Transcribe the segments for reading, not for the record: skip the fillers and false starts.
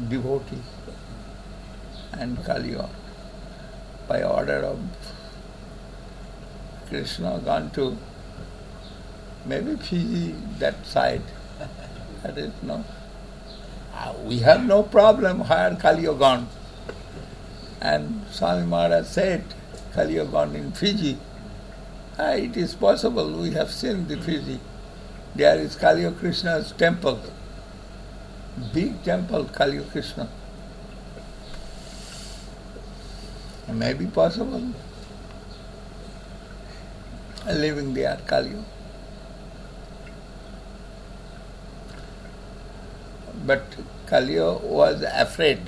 devotee and Kaliya, by order of Krishna, gone to maybe Fiji, that side. That is no. We have no problem where Kaliya gone. And Swami Maharaj said, Kaliya gone in Fiji. It is possible, we have seen the Fiji. There is Kaliya Krishna's temple. Big temple, Kaliya Krishna. It may be possible. Living there, Kaliya. But Kaliya was afraid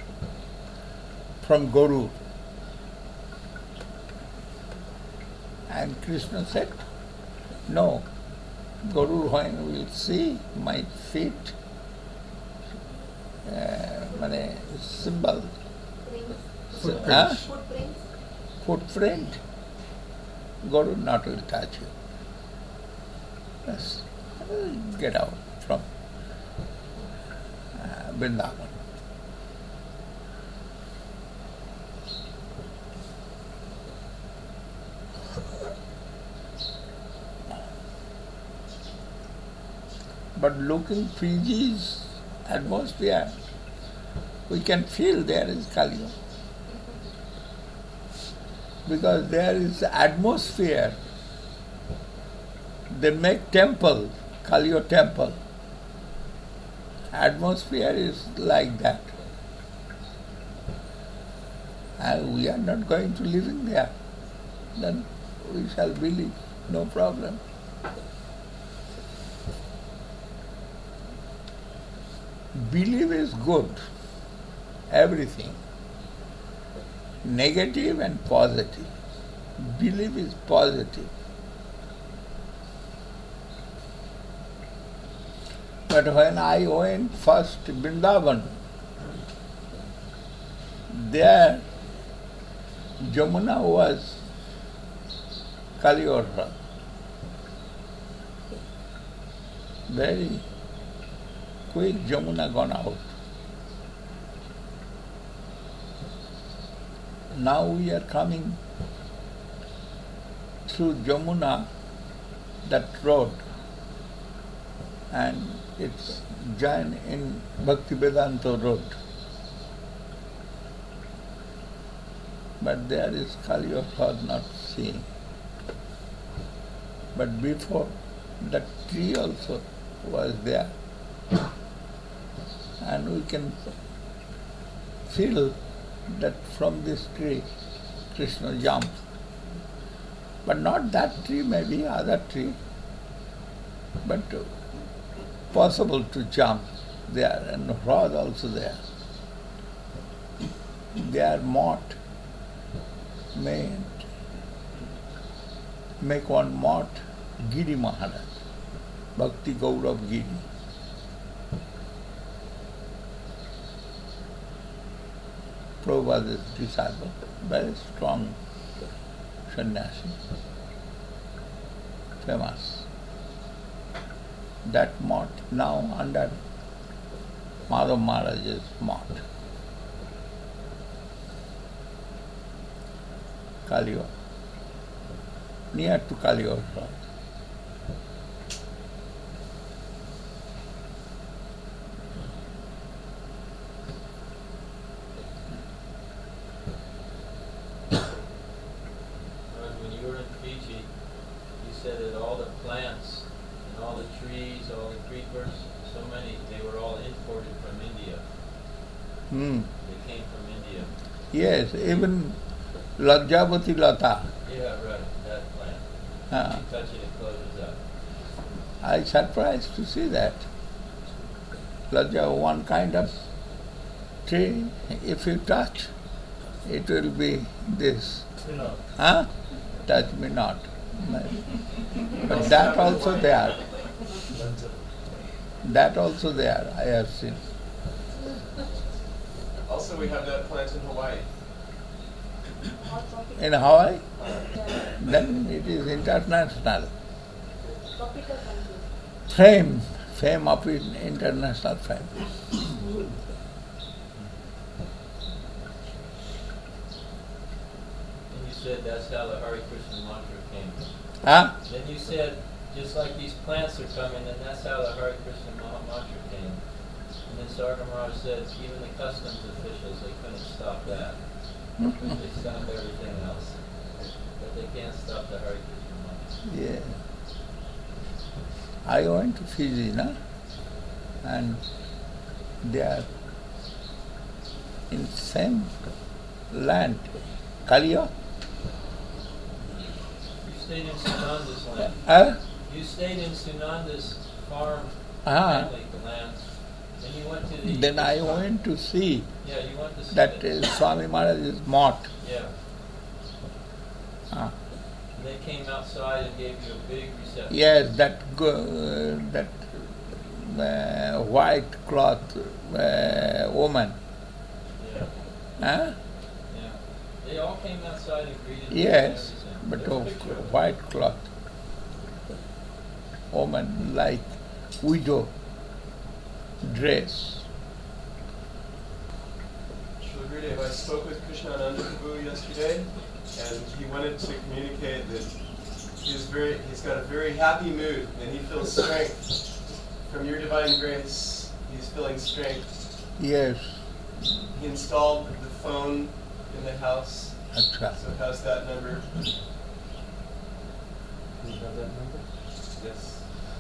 from Guru. And Krishna said, no, Guru when will see my feet, symbol, footprint, Guru not will touch you. Yes, get out from Vrindavan. But looking Fiji's atmosphere, we can feel there is Kaliya. Because there is atmosphere. They make temple, Kaliya temple. Atmosphere is like that. And we are not going to live in there. Then we shall believe, no problem. Belief is good, everything. Negative and positive. Belief is positive. But when I went first to Vrindavan, there Jamuna was Kaliya. Very quick Jamuna gone out. Now we are coming through Jamuna, that road, and it's joined in Bhaktivedanta road. But there is Kaliya was not seen. But before, that tree also was there. And we can feel that from this tree Krishna jumps. But not that tree, maybe other tree. But possible to jump there, and Hrad also there. Their mott make one mott, Giri Maharaj, Bhakti Gaurav Giri. Prabhupada's disciple, very strong sannyasi, famous. That mott now under Madhav Maharaj's mott. Kaliya, near to Kaliya. When you were in Fiji, you said that all the plants and all the trees, all the creepers, so many, they were all imported from India. They came from India. Yes, even Lajjavati Lata. Yeah, right, that plant. You touch it, it closes up. I surprised to see that. Lajja, one kind of tree, if you touch, it will be this. Huh? Touch me not. But that also there. That also there, I have seen. Also, we have that plant in Hawaii. In Hawaii? Then it is international. Fame of international fame. said that's how the Hare Krishna mantra came. Huh? Then you said, just like these plants are coming, and that's how the Hare Krishna mantra came. And then Sarga Maharaj said, even the customs officials, they couldn't stop that. They stopped everything else. But they can't stop the Hare Krishna mantra. Yeah. I went to Fiji, na? And they are in same land, Kalia. You stayed in Sunanda's land. You stayed in Sunanda's farm, family land. And you went to the... Then I went to see Yeah, you went to see that Swami Maharaj's mott. Yeah. And they came outside and gave you a big reception. Yes, that white cloth woman. Yeah. Huh? Yeah. They all came outside and greeted you. Yes, and but everything. of There's a picture of white cloth woman, like widow dress. Srila Gurudev, I spoke with Krishnananda Prabhu yesterday, and he wanted to communicate that he's got a very happy mood, and he feels strength. From your divine grace, he's feeling strength. Yes. He installed the phone in the house, Achha. so how's that number? You have that number? Yes.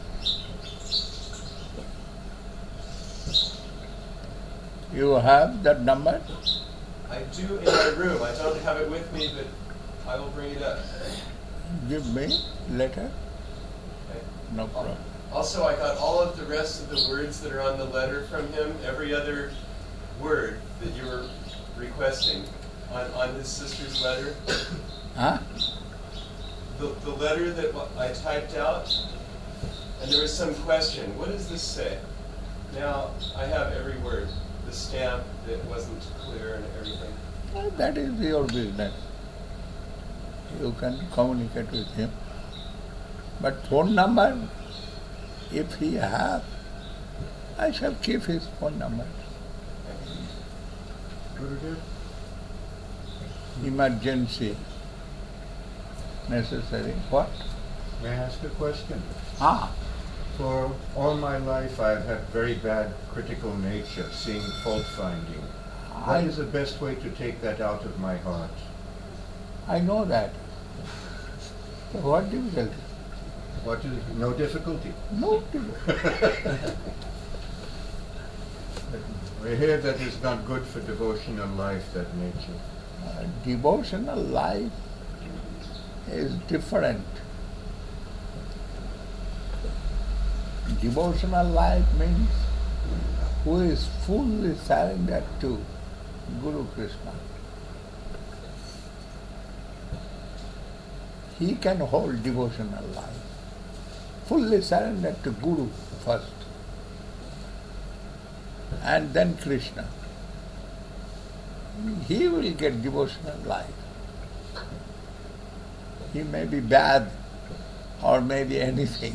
You have that number? I do in my room. I don't have it with me, but I will bring it up. Give me later. Okay. No problem. Also, I got all of the rest of the words that are on the letter from him, every other word that you were requesting on his sister's letter. Huh? The letter that I typed out, and there was some question. What does this say? Now, I have every word. The stamp that wasn't clear and everything. That is your business. You can communicate with him. But phone number, if he have, I shall keep his phone number. Gurudev? Emergency necessary. What? May I ask a question? Ah, For all my life I've had very bad critical nature, seeing fault finding. What is the best way to take that out of my heart? I know that. So what difficulty? What is no difficulty? No difficulty. We hear that it's not good for devotional life, that nature. Devotional life is different. Devotional life means who is fully surrendered to Guru Krishna. He can hold devotional life. Fully surrendered to Guru first, and then Krishna. He will get devotional life. He may be bad or maybe anything.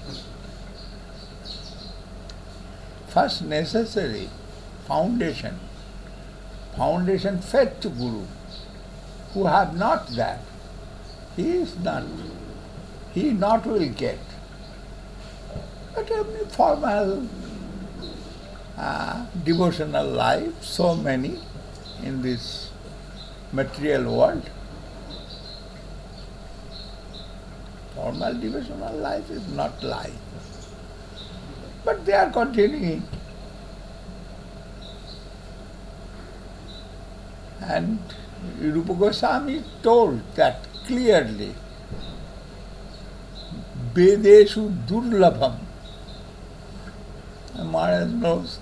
First necessary, foundation. Foundation fed to Guru. Who have not that, he is not. He not will get. But every formal devotional life, so many in this material world. Formal devotional life is not life. But they are continuing. And Rupa Goswami told that clearly. Vedeshu durlabham. Maharaj knows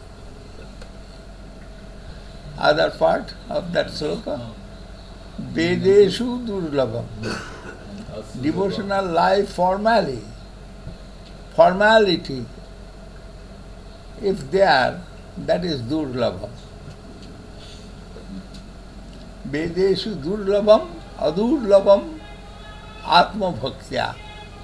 other part of that sloka. Vedeshu durlabham. Devotional life formality. If they are, that is durlabham. Vedeshu durlabham, adurlabham, atma bhaktya.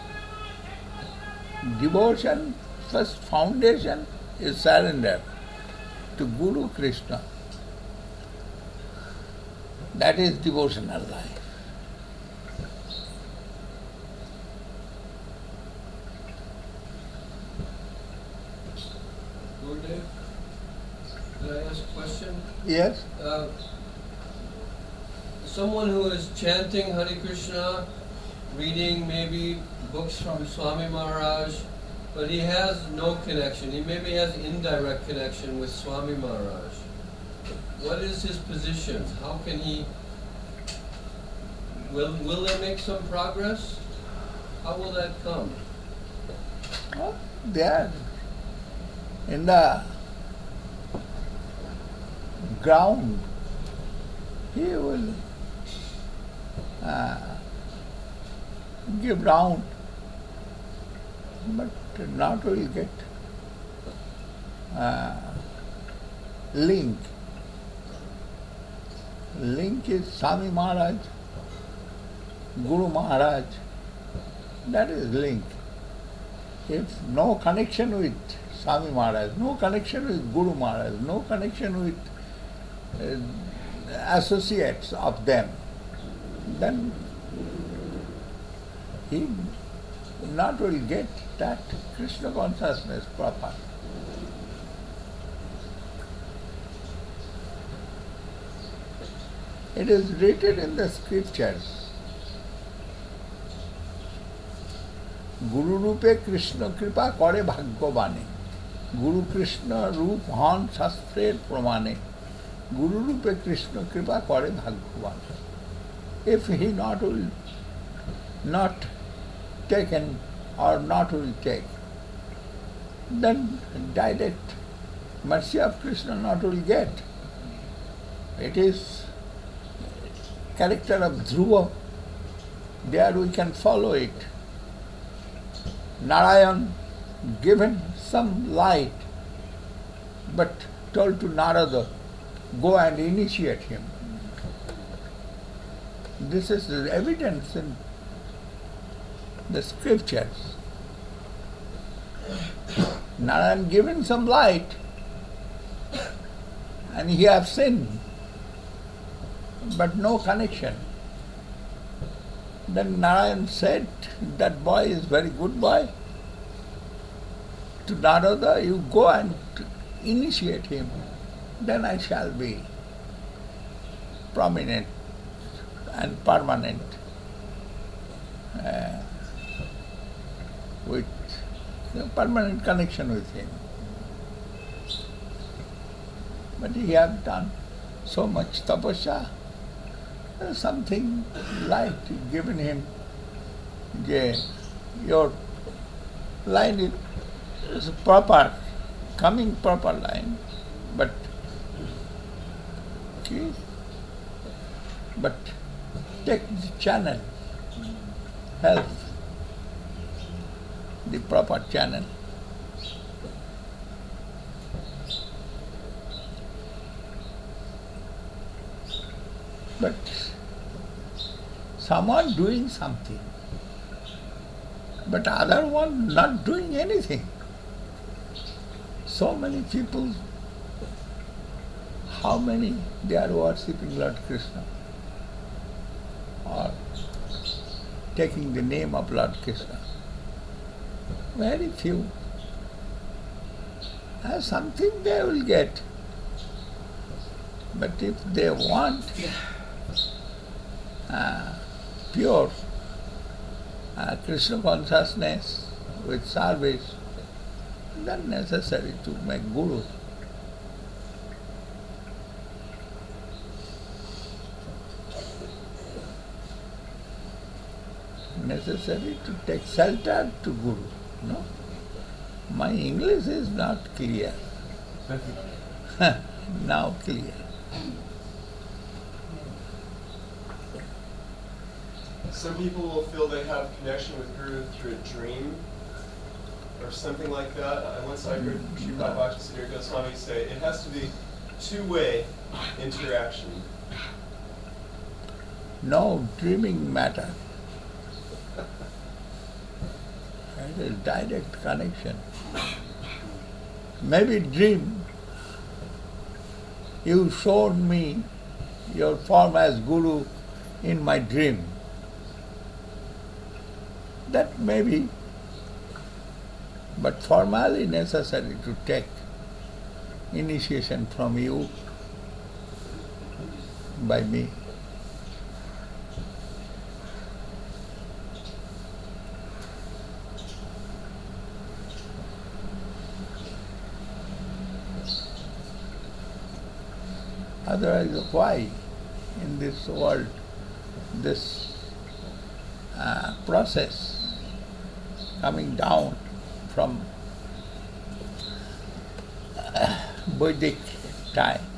Devotion, first foundation is surrender to Guru Krishna. That is devotional life. Gurudev? Could I ask a question? Yes? Someone who is chanting Hare Krishna, reading maybe books from Swami Maharaj, but he has no connection. He maybe has indirect connection with Swami Maharaj. What is his position? How can he... Will they make some progress? How will that come? Oh, they are in the ground. He will give round, but not will get link. Link is Swami Maharaj, Guru Maharaj. That is link. If no connection with Swami Maharaj, no connection with Guru Maharaj, no connection with associates of them, then he not will get that Krishna consciousness proper. It is written in the scriptures, Guru Rupe Krishna Kripa Kore Bhagavane. Guru Krishna Rup Han Shastrer Pramane. Guru Rupe Krishna Kripa Kore Bhagavane. If he will not taken or not will take, then direct mercy of Krishna not will get. It is character of Dhruva. There we can follow it. Narayan given some light, but told to Narada, go and initiate him. This is the evidence in the scriptures. Narayan given some light, and he have sinned, but no connection. Then Narayan said, that boy is very good boy. To Narada, you go and initiate him. Then I shall be prominent and permanent with permanent connection with him. But he have done so much tapasya, something light given him. Your line is proper, coming proper line, but take the channel, help the proper channel. But someone doing something, but other one not doing anything. So many people, how many they are worshipping Lord Krishna or taking the name of Lord Krishna? Very few. Something they will get. But if they want pure Krishna consciousness with service, then necessary to make guru. Necessary to take shelter to guru. No? My English is not clear. Now clear. Some people will feel they have connection with Guru through a dream or something like that. Once I heard Sripad Bhaktisiddhanta Goswami say it has to be two-way interaction. No dreaming matter. It is direct connection. Maybe dream. You showed me your form as Guru in my dream. That may be, but formally necessary to take initiation from you by me. Otherwise, why in this world this process coming down from Vedic time